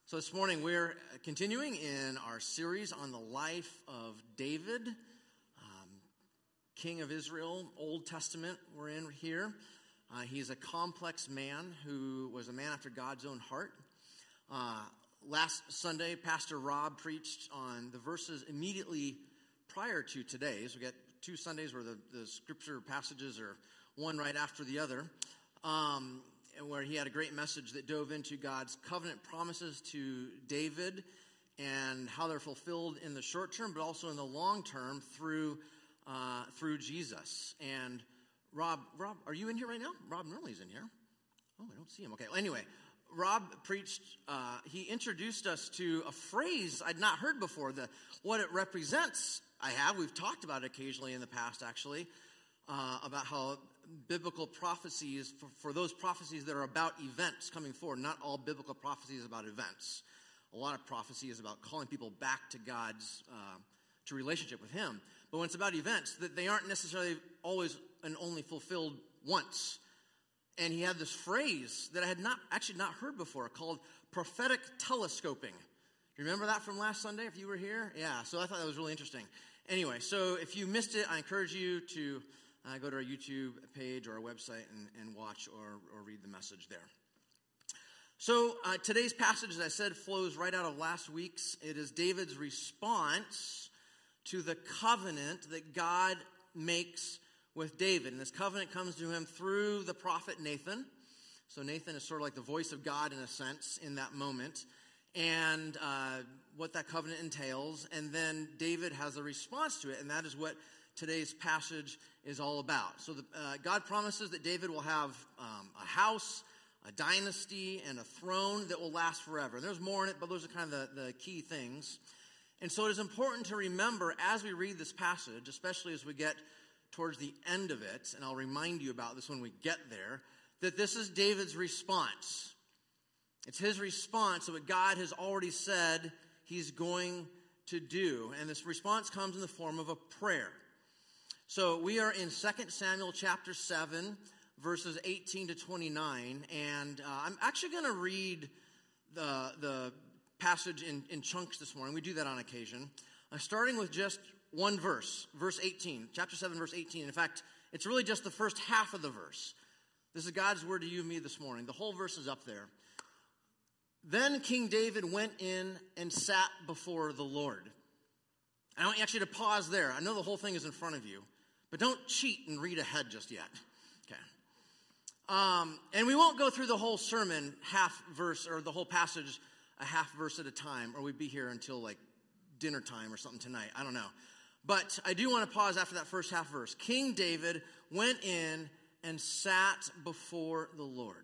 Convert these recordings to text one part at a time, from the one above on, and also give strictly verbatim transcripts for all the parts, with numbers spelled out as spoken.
So this morning we're continuing in our series on the life of David, um, King of Israel, Old Testament we're in here. Uh, he's a complex man who was a man after God's own heart. Uh, last Sunday, Pastor Rob preached on the verses immediately prior to today's. We got two Sundays where the, the scripture passages are one right after the other. Um where he had a great message that dove into God's covenant promises to David and how they're fulfilled in the short term, but also in the long term through uh, through Jesus. And Rob, Rob, are you in here right now? Rob Nurley's in here. Oh, I don't see him. Okay, well, anyway, Rob preached, uh, he introduced us to a phrase I'd not heard before, the what it represents. I have. We've talked about it occasionally in the past, actually, uh, about how biblical prophecies, for, for those prophecies that are about events coming forward. Not all biblical prophecy is about events. A lot of prophecy is about calling people back to God's, uh, to relationship with Him. But when it's about events, that they aren't necessarily always and only fulfilled once. And he had this phrase that I had not actually not heard before called prophetic telescoping. Remember that from last Sunday if you were here? Yeah, so I thought that was really interesting. Anyway, so if you missed it, I encourage you to Uh, go to our YouTube page or our website and, and watch or, or read the message there. So uh, today's passage, as I said, flows right out of last week's. It is David's response to the covenant that God makes with David. And this covenant comes to him through the prophet Nathan. So Nathan is sort of like the voice of God in a sense in that moment. And uh, what that covenant entails. And then David has a response to it, and that is what today's passage is all about. So the, uh, God promises that David will have um, a house, a dynasty, and a throne that will last forever. There's more in it, but those are kind of the, the key things. And so it is important to remember as we read this passage, especially as we get towards the end of it, and I'll remind you about this when we get there, that this is David's response. It's his response to what God has already said he's going to do. And this response comes in the form of a prayer. So we are in Second Samuel chapter seven, verses eighteen to twenty-nine, and uh, I'm actually going to read the the passage in, in chunks this morning. We do that on occasion, uh, starting with just one verse, verse eighteen, chapter seven, verse eighteen. In fact, it's really just the first half of the verse. This is God's word to you and me this morning. The whole verse is up there. Then King David went in and sat before the Lord. I want you actually to pause there. I know the whole thing is in front of you. But don't cheat and read ahead just yet. Okay. Um, and we won't go through the whole sermon half verse or the whole passage a half verse at a time, or we'd be here until like dinner time or something tonight. I don't know. But I do want to pause after that first half verse. King David went in and sat before the Lord.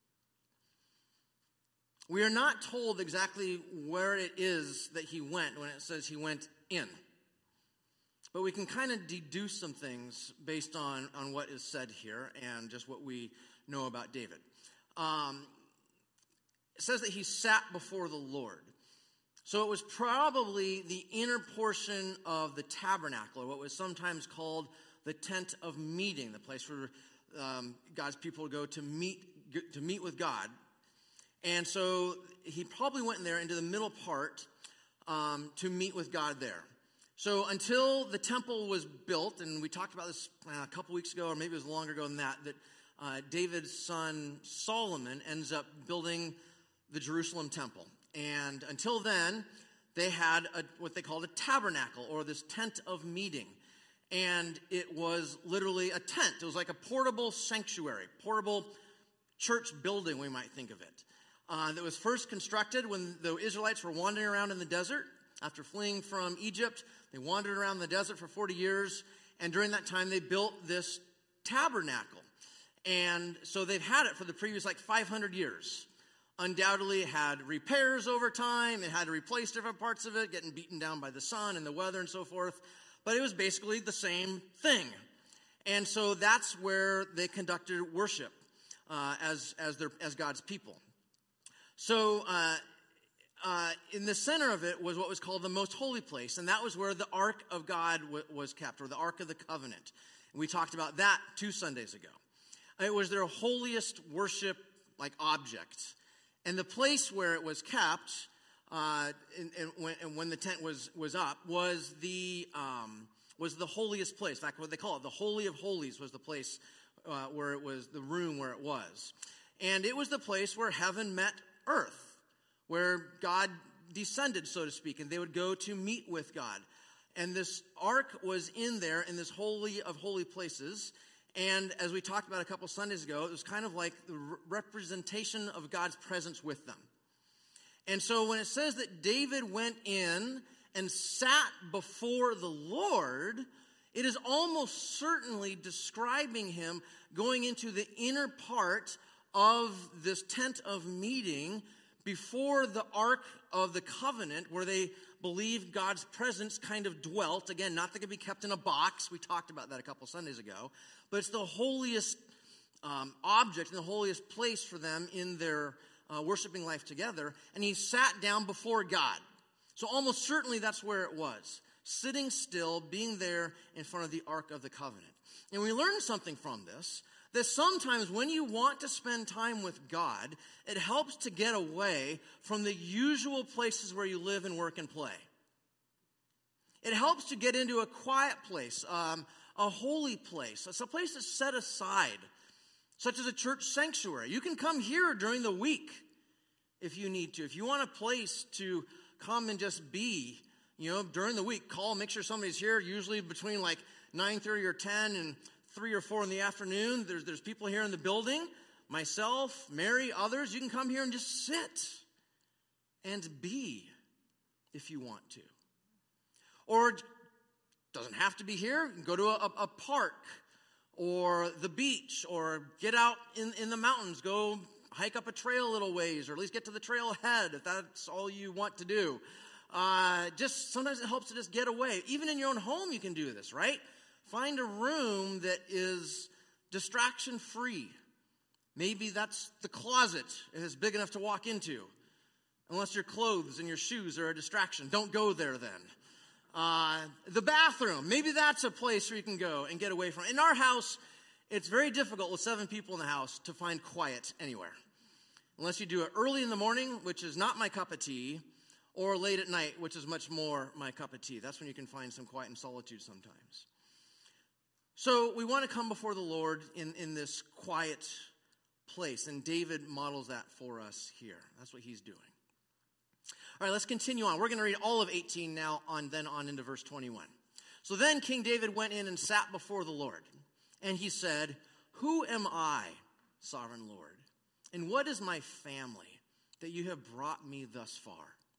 We are not told exactly where it is that he went when it says he went in. But we can kind of deduce some things based on, on what is said here and just what we know about David. Um, it says that he sat before the Lord. So it was probably the inner portion of the tabernacle, or what was sometimes called the tent of meeting, the place where um, God's people would go to meet to meet with God. And so he probably went in there into the middle part um, to meet with God there. So until the temple was built, and we talked about this uh, a couple weeks ago, or maybe it was longer ago than that, that uh, David's son Solomon ends up building the Jerusalem temple. And until then, they had a, what they called a tabernacle, or this tent of meeting. And it was literally a tent. It was like a portable sanctuary, portable church building, we might think of it, uh, that was first constructed when the Israelites were wandering around in the desert. After fleeing from Egypt, they wandered around the desert for forty years, and during that time they built this tabernacle. And so they've had it for the previous like five hundred years. Undoubtedly it had repairs over time, it had to replace different parts of it, getting beaten down by the sun and the weather and so forth, but it was basically the same thing. And so that's where they conducted worship uh, as, as, their, as God's people. So uh Uh, in the center of it was what was called the most holy place, and that was where the Ark of God w- was kept, or the Ark of the Covenant. And we talked about that two Sundays ago. It was their holiest worship like object. And the place where it was kept uh, and, and, when, and when the tent was, was up, was the um, was the holiest place. In fact, what they call it, the Holy of Holies was the place uh, where it was, the room where it was. And it was the place where heaven met earth, where God descended, so to speak, and they would go to meet with God. And this ark was in there in this holy of holy places. And as we talked about a couple Sundays ago, it was kind of like the re- representation of God's presence with them. And so when it says that David went in and sat before the Lord, it is almost certainly describing him going into the inner part of this tent of meeting before the Ark of the Covenant, where they believed God's presence kind of dwelt. Again, not that it could be kept in a box. We talked about that a couple Sundays ago. But it's the holiest um, object and the holiest place for them in their uh, worshiping life together. And he sat down before God. So almost certainly that's where it was. Sitting still, being there in front of the Ark of the Covenant. And we learn something from this, that sometimes when you want to spend time with God, it helps to get away from the usual places where you live and work and play. It helps to get into a quiet place, um, a holy place. It's a place that's set aside, such as a church sanctuary. You can come here during the week if you need to. If you want a place to come and just be, you know, during the week, call, make sure somebody's here, usually between like nine thirty or ten and three or four in the afternoon. There's, there's people here in the building, myself, Mary, others. You can come here and just sit and be if you want to. Or doesn't have to be here. You can go to a, a park or the beach or get out in, in the mountains. Go hike up a trail a little ways, or at least get to the trailhead if that's all you want to do. Uh, just sometimes it helps to just get away. Even in your own home you can do this, right? Find a room that is distraction-free. Maybe that's the closet. It is big enough to walk into. Unless your clothes and your shoes are a distraction. Don't go there then. Uh, the bathroom. Maybe that's a place where you can go and get away from. In our house, it's very difficult with seven people in the house to find quiet anywhere. Unless you do it early in the morning, which is not my cup of tea, or late at night, which is much more my cup of tea. That's when you can find some quiet and solitude sometimes. So we want to come before the Lord in, in this quiet place. And David models that for us here. That's what he's doing. All right, let's continue on. We're going to read all of eighteen now, on then on into verse twenty-one. So then King David went in and sat before the Lord. And he said, "Who am I, sovereign Lord? And what is my family that you have brought me thus far?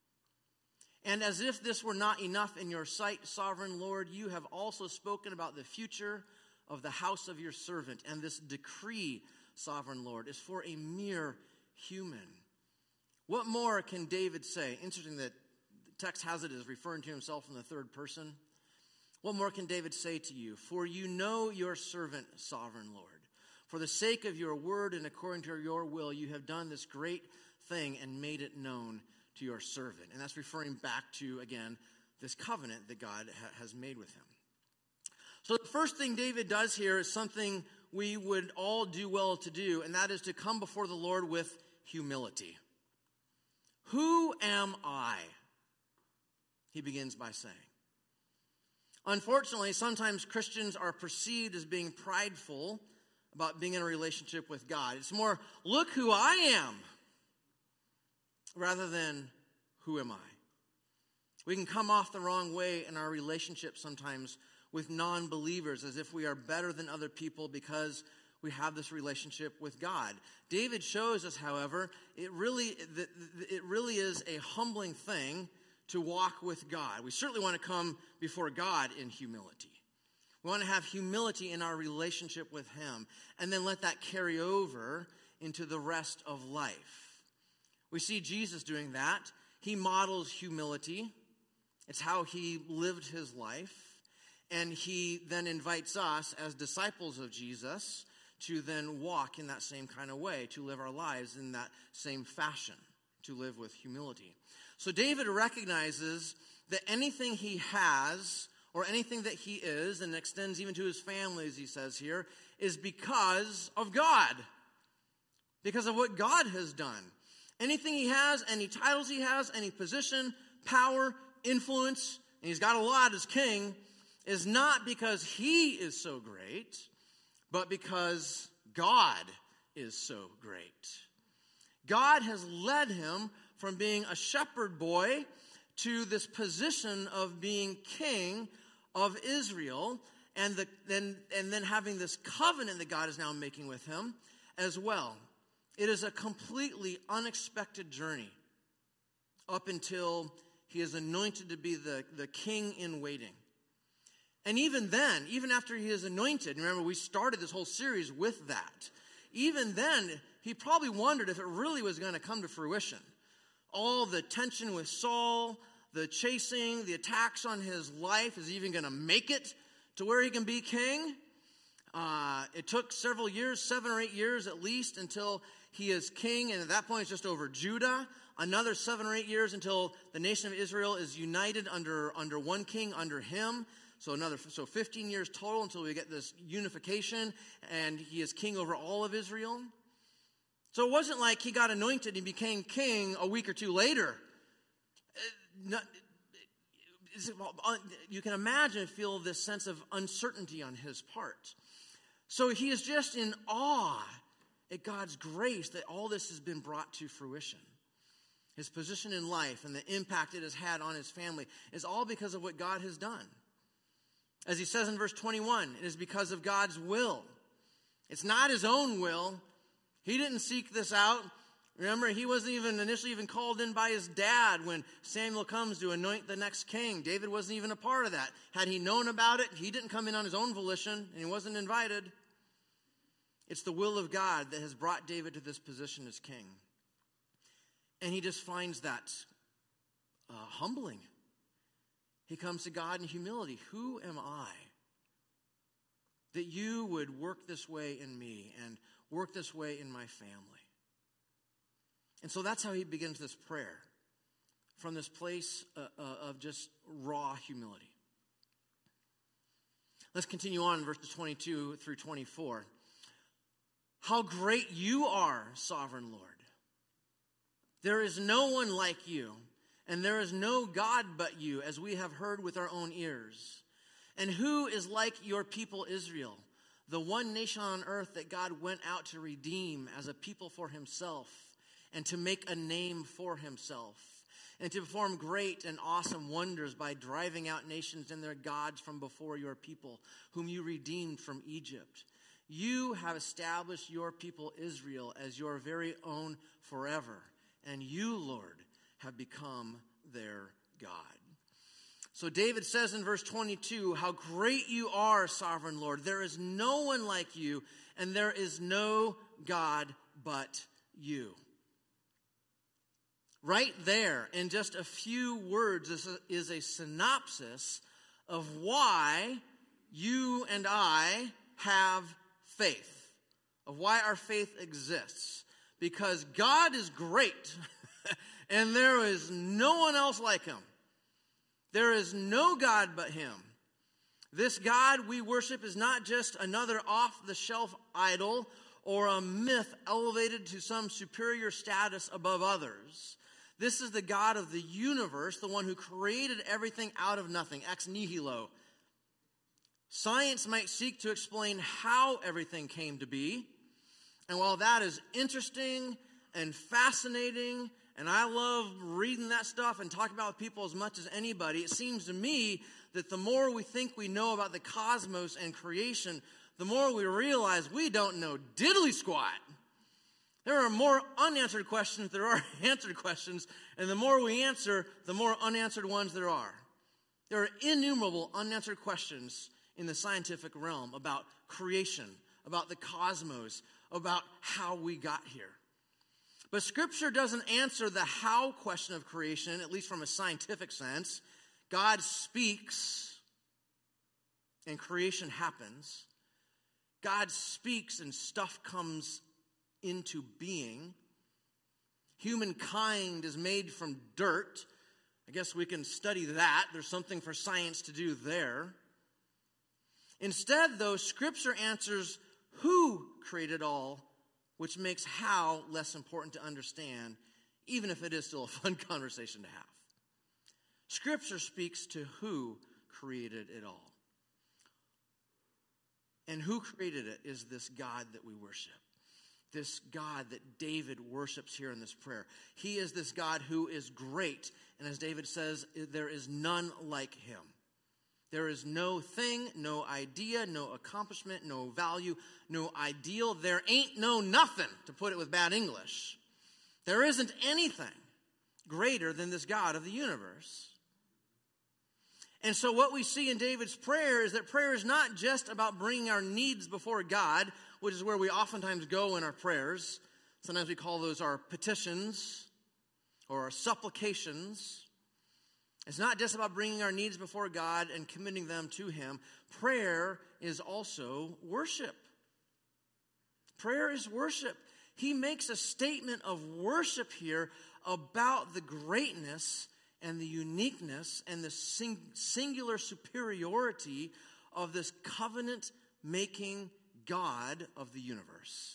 And as if this were not enough in your sight, sovereign Lord, you have also spoken about the future of the house of your servant. And this decree, sovereign Lord, is for a mere human." What more can David say? Interesting that the text has it as referring to himself in the third person. What more can David say to you? For you know your servant, sovereign Lord. For the sake of your word and according to your will, you have done this great thing and made it known to your servant. And that's referring back to, again, this covenant that God ha- has made with him. So the first thing David does here is something we would all do well to do, and that is to come before the Lord with humility. Who am I? He begins by saying. Unfortunately, sometimes Christians are perceived as being prideful about being in a relationship with God. It's more, look who I am, rather than, who am I? We can come off the wrong way in our relationship sometimes with non-believers, as if we are better than other people because we have this relationship with God. David shows us, however, it really, it really is a humbling thing to walk with God. We certainly want to come before God in humility. We want to have humility in our relationship with him, and then let that carry over into the rest of life. We see Jesus doing that. He models humility. It's how he lived his life. And he then invites us as disciples of Jesus to then walk in that same kind of way, to live our lives in that same fashion, to live with humility. So David recognizes that anything he has, or anything that he is, and extends even to his family, as he says here, is because of God. Because of what God has done. Anything he has, any titles he has, any position, power, influence, and he's got a lot as king, is not because he is so great, but because God is so great. God has led him from being a shepherd boy to this position of being king of Israel, and, the, then, and then having this covenant that God is now making with him as well. It is a completely unexpected journey up until he is anointed to be the, the king in waiting. And even then, even after he is anointed, remember we started this whole series with that. Even then, he probably wondered if it really was going to come to fruition. All the tension with Saul, the chasing, the attacks on his life, is he even going to make it to where he can be king? Uh, it took several years, seven or eight years at least, until he is king, and at that point it's just over Judah. Another seven or eight years until the nation of Israel is united under, under one king, under him. So another, so fifteen years total until we get this unification, and he is king over all of Israel. So it wasn't like he got anointed and became king a week or two later. You can imagine, feel this sense of uncertainty on his part. So he is just in awe at God's grace that all this has been brought to fruition. His position in life and the impact it has had on his family is all because of what God has done. As he says in verse twenty-one, it is because of God's will. It's not his own will. He didn't seek this out. Remember, he wasn't even initially even called in by his dad when Samuel comes to anoint the next king. David wasn't even a part of that. Had he known about it, he didn't come in on his own volition, and he wasn't invited. It's the will of God that has brought David to this position as king. And he just finds that uh, humbling. He comes to God in humility. Who am I that you would work this way in me and work this way in my family? And so that's how he begins this prayer, from this place uh, uh, of just raw humility. Let's continue on in verses twenty-two through twenty-four. How great you are, sovereign Lord. There is no one like you, and there is no God but you, as we have heard with our own ears. And who is like your people Israel, the one nation on earth that God went out to redeem as a people for himself, and to make a name for himself, and to perform great and awesome wonders by driving out nations and their gods from before your people, whom you redeemed from Egypt. You have established your people Israel as your very own forever, and you, Lord, have become their God. So David says in verse twenty-two, how great you are, sovereign Lord. There is no one like you, and there is no God but you. Right there, in just a few words, this is a synopsis of why you and I have faith, of why our faith exists. Because God is great, and there is no one else like him. There is no God but him. This God we worship is not just another off-the-shelf idol or a myth elevated to some superior status above others. This is the God of the universe, the one who created everything out of nothing, ex nihilo. Science might seek to explain how everything came to be. And while that is interesting and fascinating, and I love reading that stuff and talking about it with people as much as anybody, it seems to me that the more we think we know about the cosmos and creation, the more we realize we don't know diddly squat. There are more unanswered questions than there are answered questions, and the more we answer, the more unanswered ones there are. There are innumerable unanswered questions in the scientific realm about creation, about the cosmos, about how we got here. But Scripture doesn't answer the how question of creation, at least from a scientific sense. God speaks, and creation happens. God speaks, and stuff comes into being. Humankind is made from dirt. I guess we can study that. There's something for science to do there. Instead, though, Scripture answers who created all, which makes how less important to understand even if it is still a fun conversation to have. Scripture speaks to who created it all. And who created it is this God that we worship. This God that David worships here in this prayer. He is this God who is great. And as David says, there is none like him. There is no thing, no idea, no accomplishment, no value, no ideal. There ain't no nothing, to put it with bad English. There isn't anything greater than this God of the universe. And so what we see in David's prayer is that prayer is not just about bringing our needs before God, which is where we oftentimes go in our prayers. Sometimes we call those our petitions or our supplications. It's not just about bringing our needs before God and committing them to Him. Prayer is also worship. Prayer is worship. He makes a statement of worship here about the greatness and the uniqueness and the sing- singular superiority of this covenant-making God of the universe.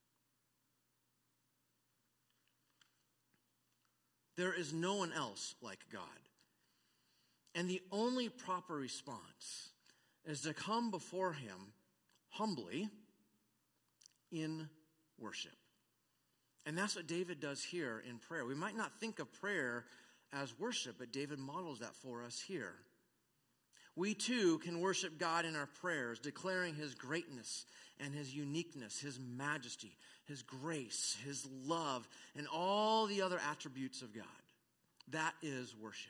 There is no one else like God. And the only proper response is to come before Him humbly in worship. And that's what David does here in prayer. We might not think of prayer as worship, but David models that for us here. We too can worship God in our prayers, declaring His greatness and His uniqueness, His majesty, His grace, His love, and all the other attributes of God. That is worship.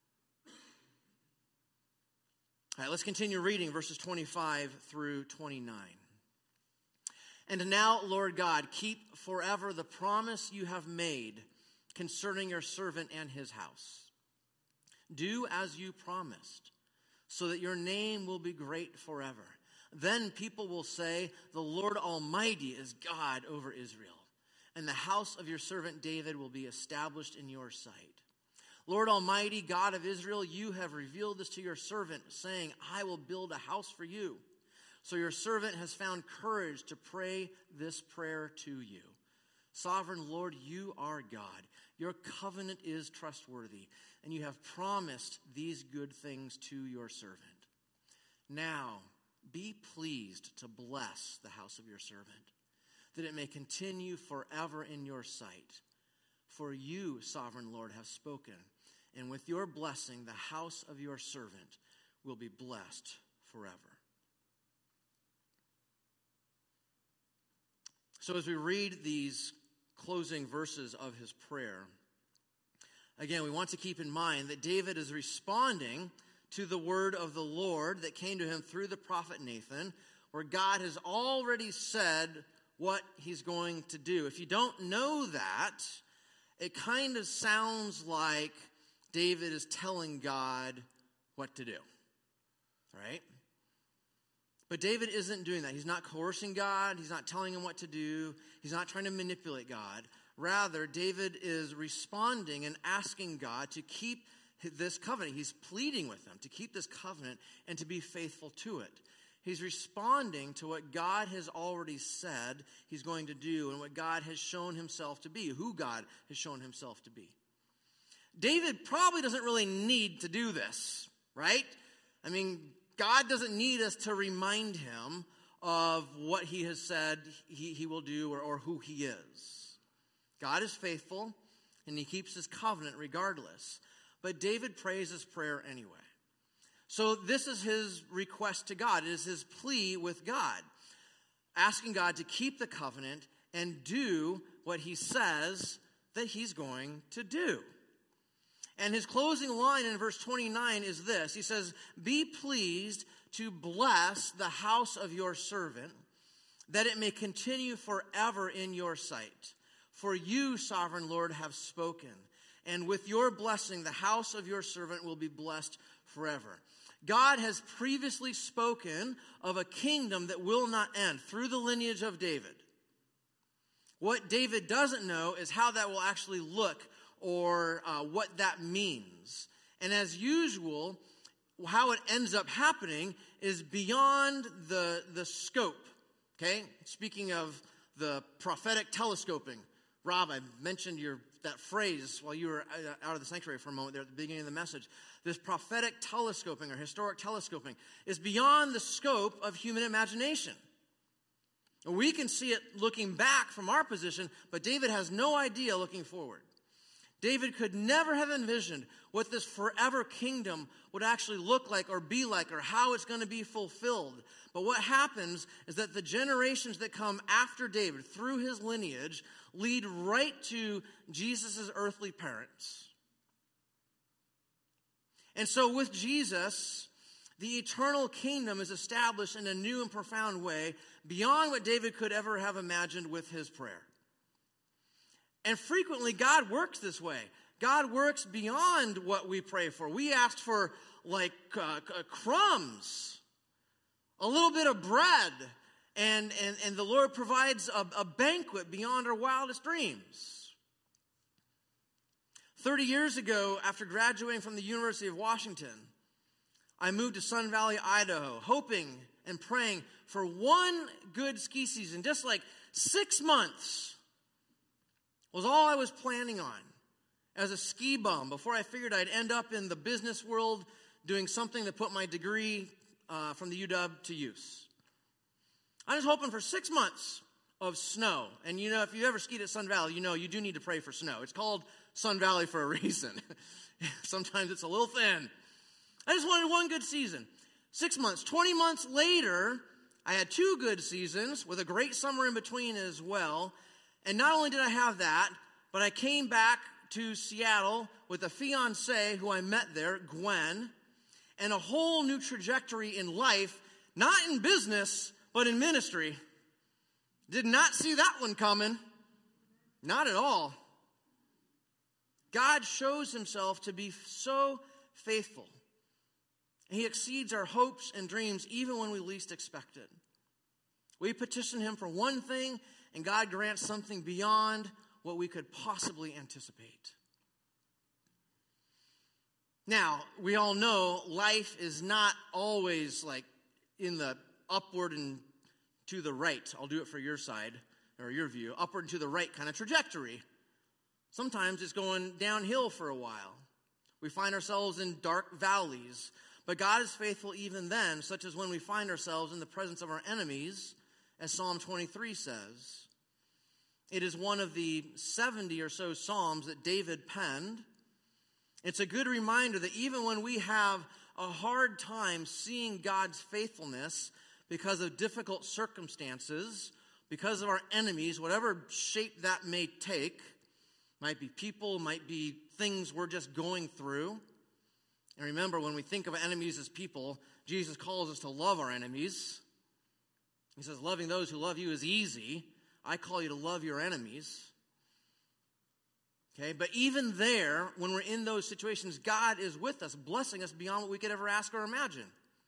All right, let's continue reading verses twenty-five through twenty-nine. And now, Lord God, keep forever the promise you have made concerning your servant and his house. Do as you promised, so that your name will be great forever. Then people will say, the Lord Almighty is God over Israel, and the house of your servant David will be established in your sight. Lord Almighty, God of Israel, you have revealed this to your servant, saying, I will build a house for you. So your servant has found courage to pray this prayer to you. Sovereign Lord, you are God. Your covenant is trustworthy, and you have promised these good things to your servant. Now, be pleased to bless the house of your servant, that it may continue forever in your sight. For you, Sovereign Lord, have spoken, and with your blessing, the house of your servant will be blessed forever. So as we read these closing verses of his prayer, again, we want to keep in mind that David is responding to the word of the Lord that came to him through the prophet Nathan, where God has already said what he's going to do. If you don't know that, it kind of sounds like David is telling God what to do, right? But David isn't doing that. He's not coercing God. He's not telling him what to do. He's not trying to manipulate God. Rather, David is responding and asking God to keep this covenant. He's pleading with him to keep this covenant and to be faithful to it. He's responding to what God has already said he's going to do and what God has shown himself to be, who God has shown himself to be. David probably doesn't really need to do this, right? I mean, God doesn't need us to remind him of what he has said he, he will do or, or who he is. God is faithful, and he keeps his covenant regardless. But David prays his prayer anyway. So this is his request to God. It is his plea with God, asking God to keep the covenant and do what he says that he's going to do. And his closing line in verse twenty-nine is this. He says, be pleased to bless the house of your servant, that it may continue forever in your sight. For you, sovereign Lord, have spoken, and with your blessing, the house of your servant will be blessed forever. God has previously spoken of a kingdom that will not end through the lineage of David. What David doesn't know is how that will actually look or uh, what that means. And as usual, how it ends up happening is beyond the, the scope. Okay? Speaking of the prophetic telescoping, Rob, I mentioned your that phrase while you were out of the sanctuary for a moment there at the beginning of the message. This prophetic telescoping or historic telescoping is beyond the scope of human imagination. We can see it looking back from our position, but David has no idea looking forward. David could never have envisioned what this forever kingdom would actually look like or be like or how it's going to be fulfilled. But what happens is that the generations that come after David through his lineage lead right to Jesus' earthly parents. And so with Jesus, the eternal kingdom is established in a new and profound way beyond what David could ever have imagined with his prayer. And frequently, God works this way. God works beyond what we pray for. We asked for, like, uh, crumbs, a little bit of bread, and, and, and the Lord provides a, a banquet beyond our wildest dreams. Thirty years ago, after graduating from the University of Washington, I moved to Sun Valley, Idaho, hoping and praying for one good ski season, just like six months. Was all I was planning on as a ski bum before I figured I'd end up in the business world doing something to put my degree uh, from the U W to use. I was hoping for six months of snow. And you know, if you ever skied at Sun Valley, you know you do need to pray for snow. It's called Sun Valley for a reason. Sometimes it's a little thin. I just wanted one good season. Six months, twenty months later, I had two good seasons with a great summer in between as well. And not only did I have that, but I came back to Seattle with a fiancée who I met there, Gwen, and a whole new trajectory in life, not in business, but in ministry. Did not see that one coming. Not at all. God shows himself to be so faithful. He exceeds our hopes and dreams even when we least expect it. We petition him for one thing, and God grants something beyond what we could possibly anticipate. Now, we all know life is not always like in the upward and to the right. I'll do it for your side, or your view. Upward and to the right kind of trajectory. Sometimes it's going downhill for a while. We find ourselves in dark valleys. But God is faithful even then, such as when we find ourselves in the presence of our enemies, as Psalm twenty-three says. It is one of the seventy or so psalms that David penned. It's a good reminder that even when we have a hard time seeing God's faithfulness because of difficult circumstances, because of our enemies, whatever shape that may take, might be people, might be things we're just going through. And remember, when we think of enemies as people, Jesus calls us to love our enemies. He says, loving those who love you is easy. I call you to love your enemies. Okay, but even there, when we're in those situations, God is with us, blessing us beyond what we could ever ask or imagine.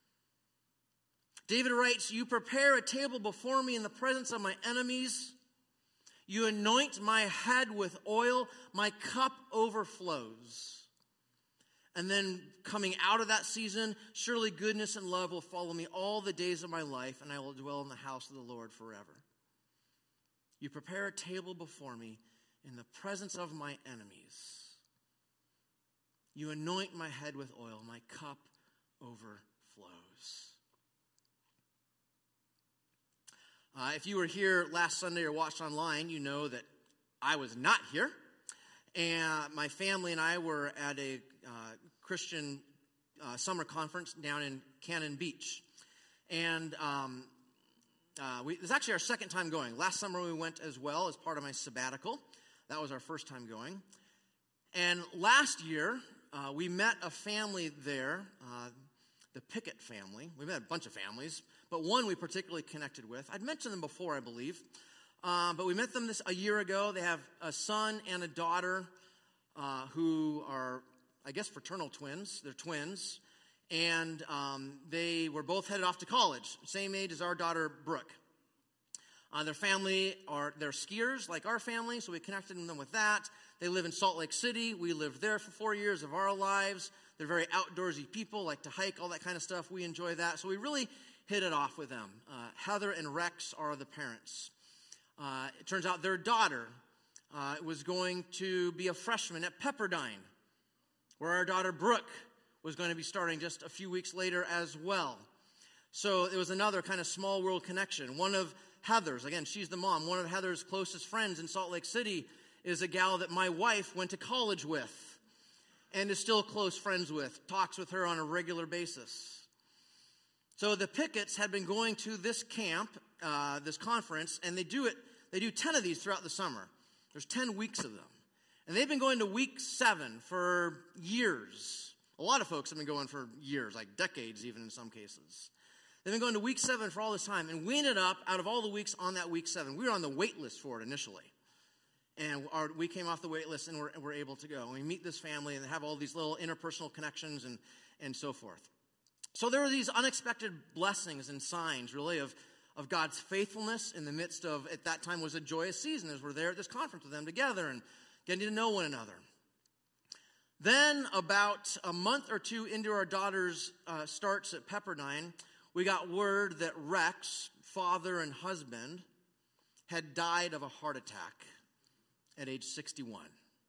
David writes, you prepare a table before me in the presence of my enemies. You anoint my head with oil. My cup overflows. And then coming out of that season, surely goodness and love will follow me all the days of my life, and I will dwell in the house of the Lord forever. You prepare a table before me in the presence of my enemies. You anoint my head with oil. My cup overflows. Uh, if you were here last Sunday or watched online, you know that I was not here. And my family and I were at a uh, Christian uh, summer conference down in Cannon Beach. And um, uh, we, it was actually our second time going. Last summer we went as well as part of my sabbatical. That was our first time going. And last year uh, we met a family there, uh, the Pickett family. We met a bunch of families, but one we particularly connected with. I'd mentioned them before, I believe. Uh, but we met them this a year ago. They have a son and a daughter uh, who are, I guess, fraternal twins. They're twins. And um, they were both headed off to college, same age as our daughter, Brooke. Uh, their family are, they're skiers like our family, so we connected them with that. They live in Salt Lake City. We lived there for four years of our lives. They're very outdoorsy people, like to hike, all that kind of stuff. We enjoy that. So we really hit it off with them. Uh, Heather and Rex are the parents. Uh, it turns out their daughter uh, was going to be a freshman at Pepperdine, where our daughter Brooke was going to be starting just a few weeks later as well. So it was another kind of small world connection. One of Heather's, again, she's the mom, one of Heather's closest friends in Salt Lake City is a gal that my wife went to college with and is still close friends with, talks with her on a regular basis. So the Picketts had been going to this camp, uh, this conference, and they do it, they do ten of these throughout the summer. There's ten weeks of them. And they've been going to week seven for years. A lot of folks have been going for years, like decades even in some cases. They've been going to week seven for all this time. And we ended up, out of all the weeks on that week seven, we were on the wait list for it initially. And our, we came off the wait list and we're, we're able to go. And we meet this family and have all these little interpersonal connections and, and so forth. So there were these unexpected blessings and signs, really, of, of God's faithfulness in the midst of, at that time was a joyous season as we're there at this conference with them together and getting to know one another. Then about a month or two into our daughter's uh, starts at Pepperdine, we got word that Rex, father and husband, had died of a heart attack at age sixty-one.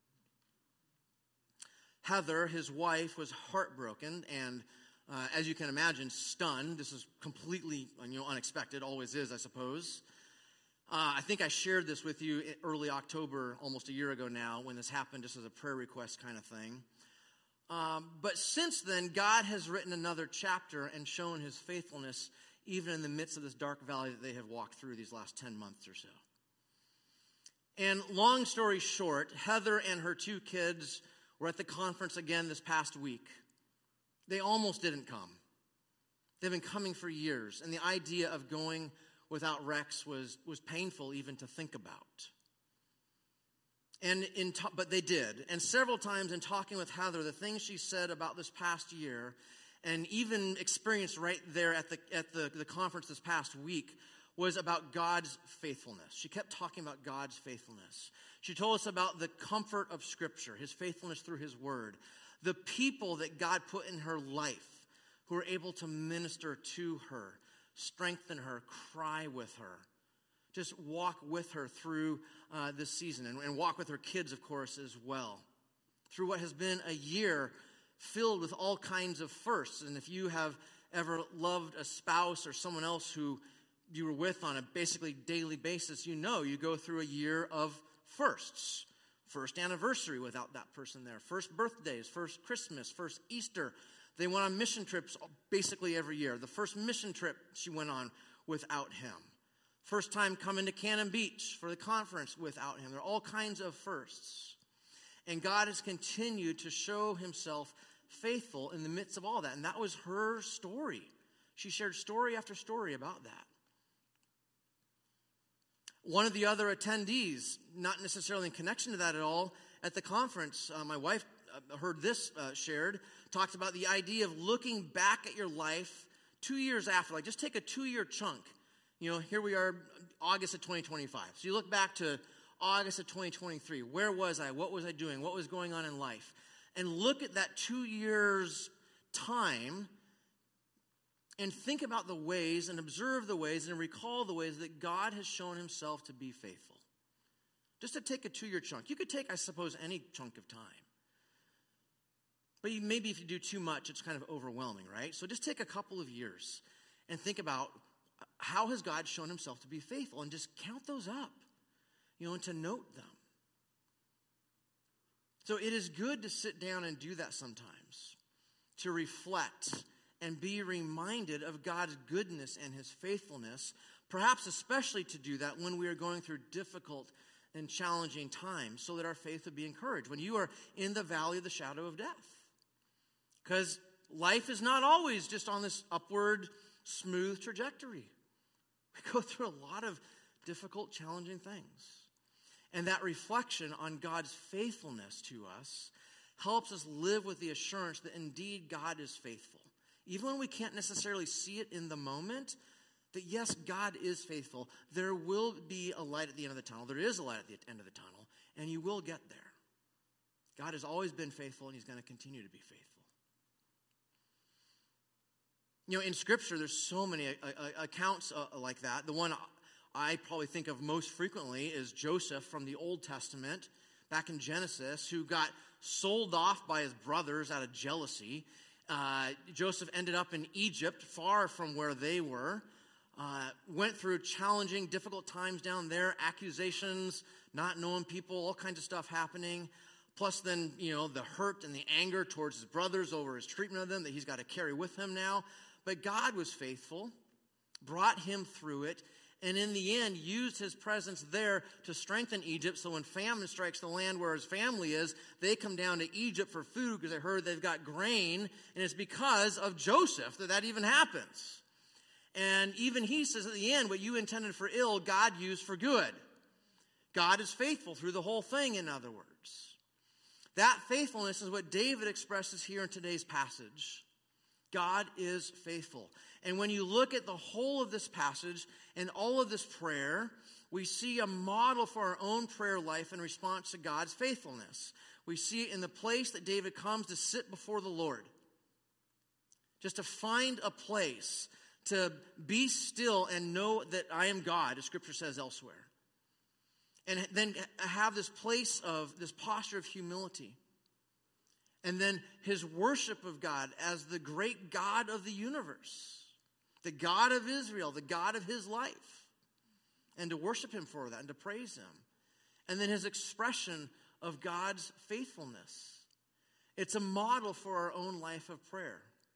Heather, his wife, was heartbroken and, uh, as you can imagine, stunned. This is completely you know, unexpected, always is, I suppose. Uh, I think I shared this with you in early October, almost a year ago now, when this happened, just as a prayer request kind of thing. Um, but since then, God has written another chapter and shown his faithfulness even in the midst of this dark valley that they have walked through these last ten months or so. And long story short, Heather and her two kids were at the conference again this past week. They almost didn't come. They've been coming for years, and the idea of going without Rex was, was painful even to think about. And in ta- but they did. And several times in talking with Heather, the things she said about this past year, and even experienced right there at the at the, the conference this past week, was about God's faithfulness. She kept talking about God's faithfulness. She told us about the comfort of Scripture, his faithfulness through his word, the people that God put in her life who were able to minister to her, strengthen her, cry with her, just walk with her through uh, this season, and, and walk with her kids, of course, as well, through what has been a year filled with all kinds of firsts. And if you have ever loved a spouse or someone else who you were with on a basically daily basis, you know you go through a year of firsts. First anniversary without that person there. First birthdays, first Christmas, first Easter. They went on mission trips basically every year. The first mission trip she went on without him. First time coming to Cannon Beach for the conference without him. There are all kinds of firsts. And God has continued to show himself faithful in the midst of all that. And that was her story. She shared story after story about that. One of the other attendees, not necessarily in connection to that at all, at the conference, uh, my wife uh, heard this uh, shared, talked about the idea of looking back at your life two years after, like just take a two-year chunk. You know, here we are, August of twenty twenty-five. So you look back to August of twenty twenty-three. Where was I? What was I doing? What was going on in life? And look at that two years time and think about the ways and observe the ways and recall the ways that God has shown himself to be faithful. Just to take a two-year chunk. You could take, I suppose, any chunk of time. But you, maybe if you do too much, it's kind of overwhelming, right? So just take a couple of years and think about how has God shown himself to be faithful, and just count those up, you know, and to note them. So it is good to sit down and do that sometimes, to reflect and be reminded of God's goodness and his faithfulness, perhaps especially to do that when we are going through difficult and challenging times, so that our faith would be encouraged when you are in the valley of the shadow of death. Because life is not always just on this upward, smooth trajectory. We go through a lot of difficult, challenging things. And that reflection on God's faithfulness to us helps us live with the assurance that indeed God is faithful. Even when we can't necessarily see it in the moment, that yes, God is faithful. There will be a light at the end of the tunnel. There is a light at the end of the tunnel, and you will get there. God has always been faithful, and he's going to continue to be faithful. You know, in Scripture, there's so many uh, uh, accounts uh, like that. The one I probably think of most frequently is Joseph from the Old Testament, back in Genesis, who got sold off by his brothers out of jealousy. Uh, Joseph ended up in Egypt, far from where they were. Uh, went through challenging, difficult times down there, accusations, not knowing people, all kinds of stuff happening. Plus then, you know, the hurt and the anger towards his brothers over his treatment of them that he's got to carry with him now. But God was faithful, brought him through it, and in the end used his presence there to strengthen Egypt. So when famine strikes the land where his family is, they come down to Egypt for food because they heard they've got grain. And it's because of Joseph that that even happens. And even he says at the end, what you intended for ill, God used for good. God is faithful through the whole thing, in other words. That faithfulness is what David expresses here in today's passage. God is faithful. And when you look at the whole of this passage and all of this prayer, we see a model for our own prayer life in response to God's faithfulness. We see it in the place that David comes to sit before the Lord. Just to find a place to be still and know that I am God, as Scripture says elsewhere. And then have this place of, this posture of humility. And then his worship of God as the great God of the universe. The God of Israel, the God of his life. And to worship him for that and to praise him. And then his expression of God's faithfulness. It's a model for our own life of prayer.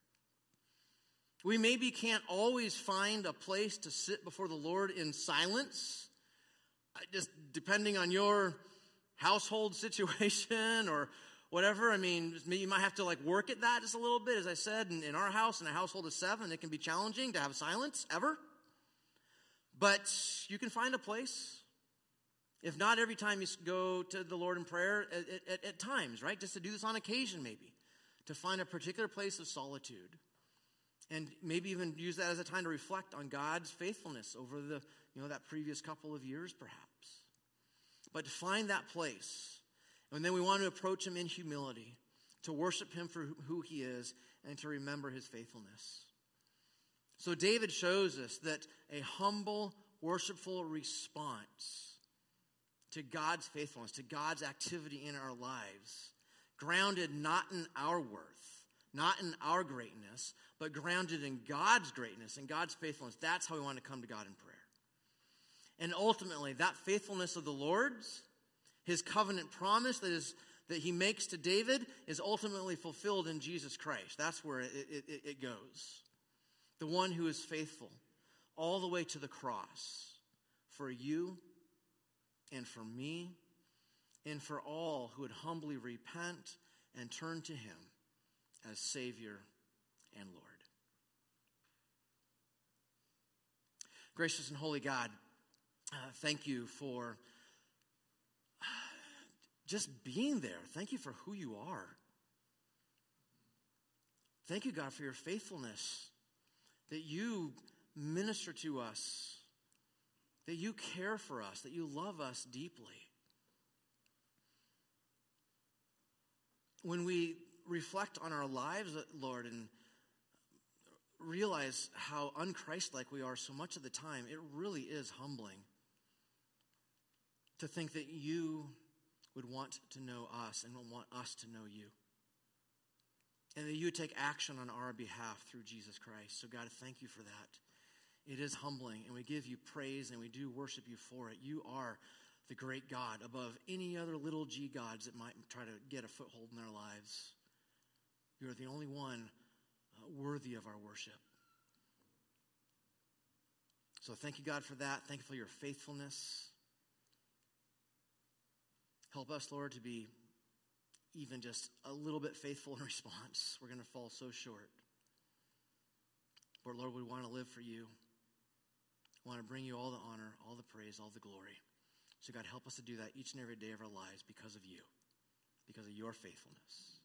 We maybe can't always find a place to sit before the Lord in silence, just depending on your household situation or whatever. I mean, you might have to like work at that just a little bit. As I said, in, in our house, in a household of seven, it can be challenging to have silence ever. But you can find a place. If not every time you go to the Lord in prayer, at, at, at times, right? Just to do this on occasion maybe. To find a particular place of solitude. And maybe even use that as a time to reflect on God's faithfulness over the, you know, that previous couple of years perhaps. But to find that place. And then we want to approach him in humility. To worship him for who he is and to remember his faithfulness. So David shows us that a humble, worshipful response to God's faithfulness, to God's activity in our lives, grounded not in our worth, not in our greatness, but grounded in God's greatness and God's faithfulness. That's how we want to come to God in prayer. And ultimately, that faithfulness of the Lord's, his covenant promise that is that he makes to David, is ultimately fulfilled in Jesus Christ. That's where it, it, it goes. The one who is faithful all the way to the cross for you and for me and for all who would humbly repent and turn to him as Savior and Lord. Gracious and holy God, uh, thank you for just being there. Thank you for who you are. Thank you, God, for your faithfulness, that you minister to us, that you care for us, that you love us deeply. When we reflect on our lives, Lord, and realize how un-Christ-like we are so much of the time, it really is humbling to think that you would want to know us and would want us to know you. And that you would take action on our behalf through Jesus Christ. So God, thank you for that. It is humbling, and we give you praise, and we do worship you for it. You are the great God above any other little g gods that might try to get a foothold in our lives. You are the only one uh, worthy of our worship. So thank you, God, for that. Thank you for your faithfulness. Help us, Lord, to be even just a little bit faithful in response. We're going to fall so short. But Lord, we want to live for you. We want to bring you all the honor, all the praise, all the glory. So God, help us to do that each and every day of our lives because of you, because of your faithfulness.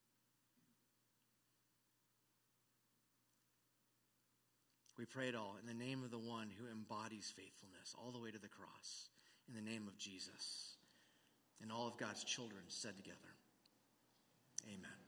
We pray it all in the name of the one who embodies faithfulness all the way to the cross, in the name of Jesus. And all of God's children said together, amen.